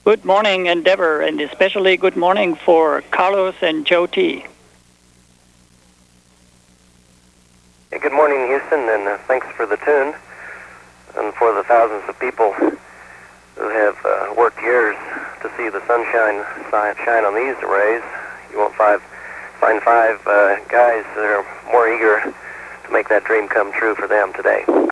Good morning, Endeavor, and especially good morning for Carlos and Joe T. Hey, good morning, Houston, and thanks for the tune and for the thousands of people who have worked years to see the sunshine shine on these arrays. You won't find five guys that are more eager to make that dream come true for them today.